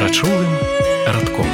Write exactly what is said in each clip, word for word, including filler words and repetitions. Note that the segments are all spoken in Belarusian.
Прачулым радком.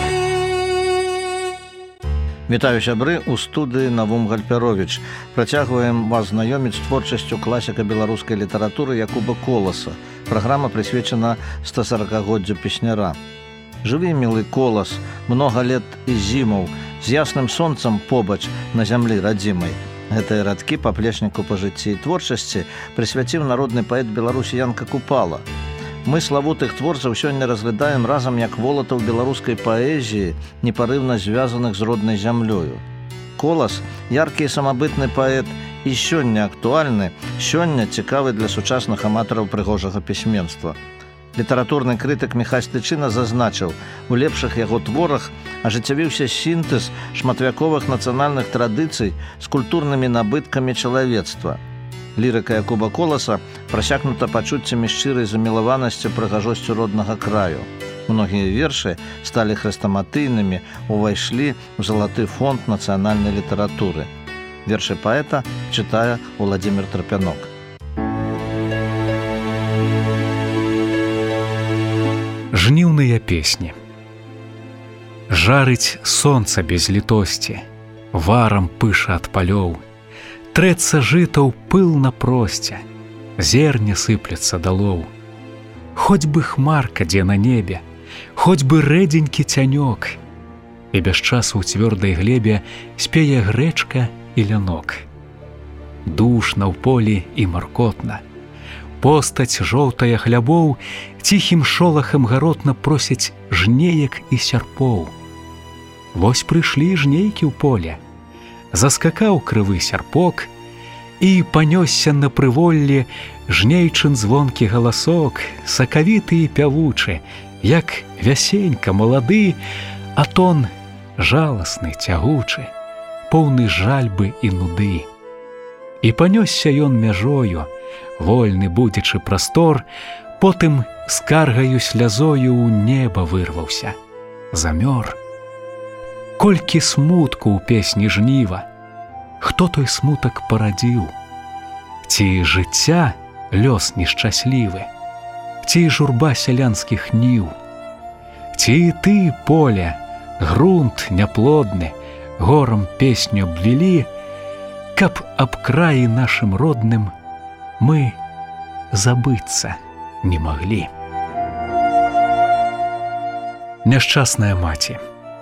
Вітаю, сябры, у студыі Навум Гальперовіч. Працягваем вас знаёміць з творчасцю класіка беларускай літаратуры Якуба Коласа. Праграма прысвечана стосаркагоддзю песняра. Жыві, мілы Колас, многа лет і зімаў, з ясным сонцам побач на зямлі радзімай. Гэтыя радкі паплечніку па жыцці і творчасці прысвяціў народны паэт Беларусі Янка Купала. Мы славутых творцаў сёння разглядаем разам як волатаў беларускай паэзіі, непарыўна звязаных з роднай зямлёю. Колас – яркі і самабытны паэт і сёння актуальны, сёння цікавы для сучасных аматараў прыгожага пісьменства. Літаратурны крытык Міхась Тычына зазначыў, у лепшых яго творах ажыццявіўся сінтэз шматвяковых нацыянальных традыцый з культурнымі набыткамі чалавецтва. Лірыка Якуба Коласа прасякнута пачуццямі шчырай замілаванасці прыгажосцю роднага краю. Многія вершы сталі хрэстаматыйнымі, увайшлі ў залаты фонд нацыянальнай літаратуры. Вершы паэта чытае Уладзімір Трапянок. Жніўныя песні. Жарыць сонца без літосці, варам пыша ад палёў. Трэцца жыта ў пыл на просце, зерне сыплецца далоў. Хоць бы хмарка дзе на небе, хоць бы рэдзенькі цянёк, і без часу ў цвёрдай глебе спее грэчка і лянок. Душна ў полі і маркотна, постаць жоўтая хлябоў ціхім шолахам гаротна просяць жнеек і сярпоў. Вось прыйшлі жнейкі ў поле, заскакаў крывы сярпок, і панёсся на прыволлі жнейчын звонкі галасок, сакавіты і пявучы, як вясенька малады, а тон жаласны, цягучы, поўны жальбы і нуды. І панёсся ён мяжою, вольны будзячы прастор, потым скаргаю слязою ў неба вырваўся, замёр. Колькі смутку ў песні жніва, хто той смутак парадзіў? Ці жыцця лёс нешчаслівы, ці журба сялянскіх ніў? Ці ты, поле, грунт няплодны, горам песню абвялі, каб аб краі нашым родным мы забыцца не маглі. Няшчасная маці.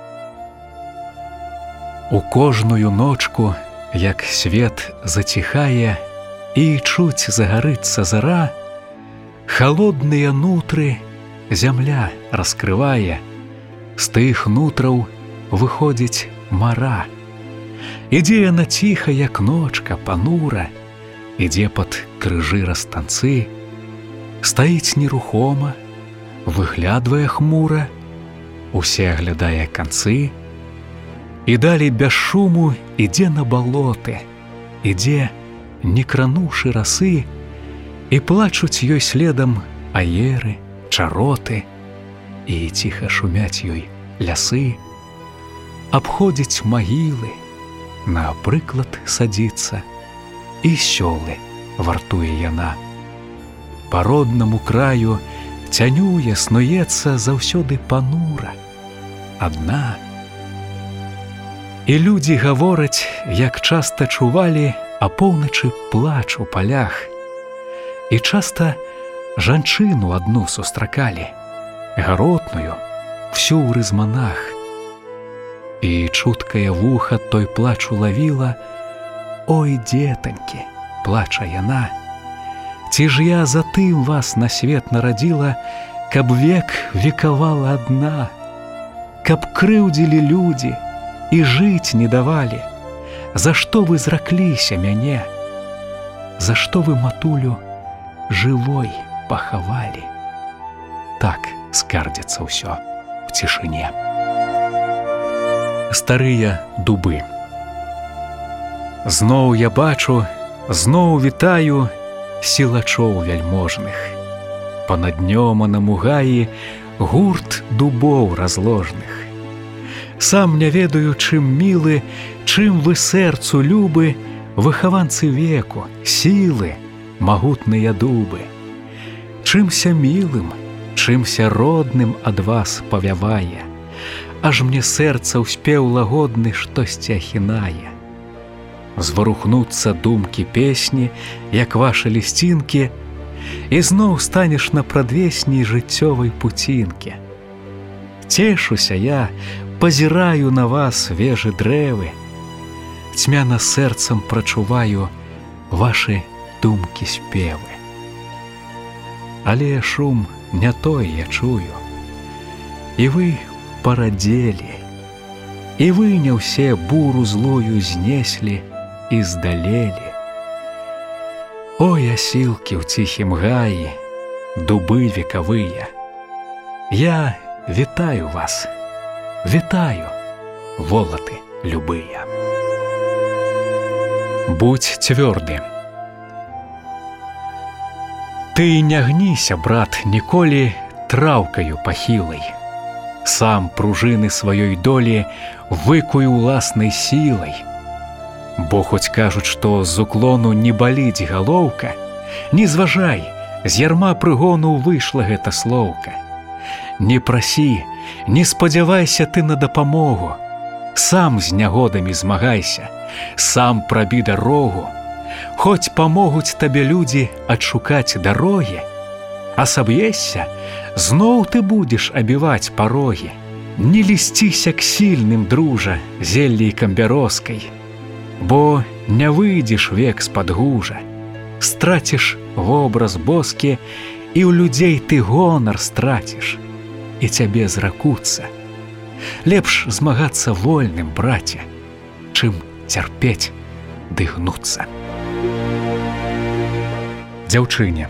У кожную ночку, як свет заціхае і чуць загарыцца зара, халодныя нутры зямля раскрывае, з тых нутраў выходзіць мара. Ідзе яна ціха, як ночка, панура, ідзе пад крыжы растанцы, стаіць нерухома, выглядвае хмура, усе аглядае канцы, і далей без шуму ідзе на балоты, ідзе, не крануўшы расы, і плачуць ёй следам аеры, чароты, і ціха шумяць ёй лясы, абходзіць магілы, напрыклад садзіцца, і сёлы вартуе яна. Па роднаму краю цянюе, снуецца заўсёды панура, адна. І людзі гавораць, як часта чувалі апоўначы плач у палях. І часта жанчыну адну сустракалі, гаротную, всю ў рызманах. І чуткае вуха той плач улавіла: «Ой, дзетанькі», плача яна, «ці ж я за тым вас на свет нарадзіла, каб век векавала адна, каб крыўдзілі людзі і жыць не давалі, за што вы зракліся мяне, за што вы матулю жывой пахавалі». Так скардзіцца ўсё в цішыне. Старыя дубы. Зноў я бачу, зноў вітаю сілачоў вяльможных. Панад днём а на мугаі гурт дубоў разложных. Сам не ведаю, чым мілы, чым вы сэрцу любы, выхаванцы веку, сілы, магутныя дубы. Чымся мілым, чымся родным ад вас павявае, аж мне сэрца ўспеў лагодны штосьці ахінае. Зварухнуцца думкі песні, як вашы лісцінкі, і зноў станеш на прадвесній жыццёвай пуцінкі. Цешуся я, пазіраю на вас вежы дрэвы, цьмяна сэрцам прачуваю вашы думкі спевы. Але шум не той я чую, і вы парадзелі, і вы не ўсе буру злую знеслі і здалелі. Ой, асілкі ў ціхім гаі, дубы векавыя, я вітаю вас, вітаю, волаты любыя. Будь цвёрды. Ты не гніся, брат, ніколі траўкаю пахілай. Сам пружыны сваёй долі выкуй уласнай сілай. Бо хоць кажуць, што з уклону не баліць галоўка, не зважай, з ярма прыгону выйшла гэта слоўка. Не прасі, не спадзявайся ты на дапамогу, сам з нягодамі змагайся, сам прабі дарогу. Хоць памогуць табе людзі адшукаць дарогі, а саб'ешся, зноў ты будзеш абіваць парогі. Не лісціся к сільным, дружа, зеллейкам бярозкай, бо не выйдзеш век з-пад гужа, страціш вобраз боскі, і ў людзей ты гонар страціш, і цябе зракуцца. Лепш змагацца вольным, браце, чым цярпець ды гнуцца. Дзяўчыне.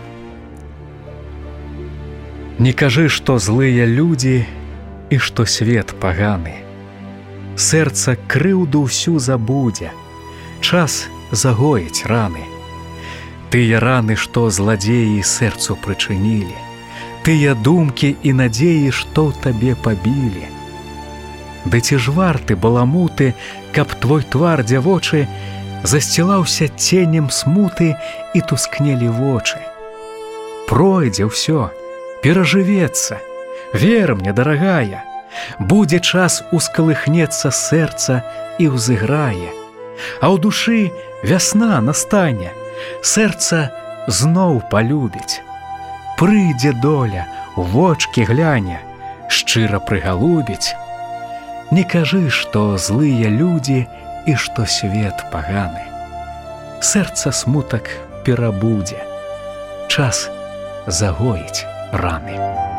Не кажы, што злыя людзі і што свет паганы. Сэрца крыўду ўсю забудзе, час загоіць раны. Тыя раны, што зладзеі сэрцу прычынілі, тыя думкі і надзеі, што ў табе пабілі. Ды ці ж варты баламуты, каб твой твар, дзявочы, засцілаўся ценем смуты і тускнелі вочы. Пройдзе ўсё, перажывецца, вер мне, дарагая, будзе час ускалыхнецца сэрца і ўзыграе, а ў душы вясна настане, сэрца зноў палюбіць. Прыйдзе доля, у вочкі гляне, шчыра прыгалубіць. Не кажы, што злыя людзі і што свет паганы. Сэрца смутак перабудзе, час загоіць раны.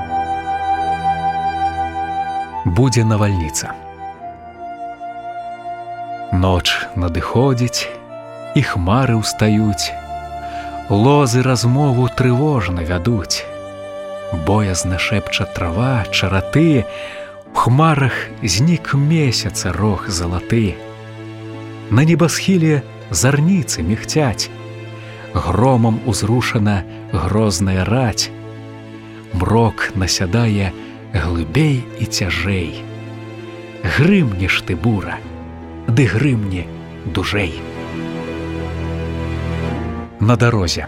Будзе навальніца. Ноч надыходзіць, і хмары ўстаюць, лозы размову трывожна вядуць. Боязна шэпча трава, чараты, у хмарах знік месяца рог залаты. На небасхіле зарніцы мігцяць, громам узрушана грозная раць. Мрок насядае глыбей і цяжэй. Грымнеш ты, бура, ды грымне дужэй. На дарозе.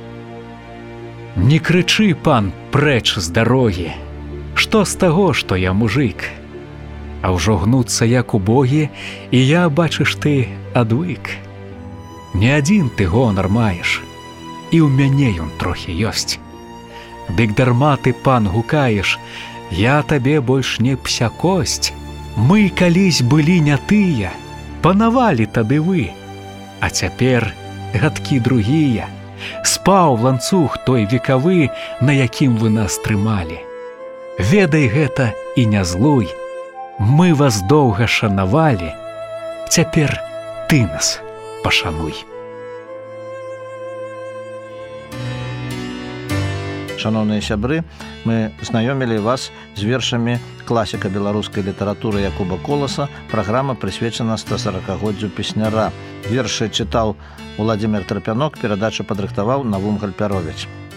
Не крычы, пан, прэч з дарогі, што з таго, што я мужык? А ўжо гнуцца як убогі, і я, бачыш ты, адвык. Не адзін ты гонар маеш, і ў мяне ён трохі ёсць. Дык дарма ты, пан, гукаеш, я табе больш не псякосць. Мы калісь былі не тыя, панавалі тады вы, а цяпер гадкі другія. Спаў ланцуг той векавы, на якім вы нас трымалі. Ведай гэта і не злуй, мы вас доўга шанавалі, цяпер ты нас пашануй. Шановныя сябры, мы знаёмілі вас з вершамі класіка беларускай літаратуры Якуба Коласа. Праграма прысвечана стасаракагоддзю песняра. Вершы чытаў Уладзімир Трапянок, перадачу падрыхтаваў Навум Гальпяровіч.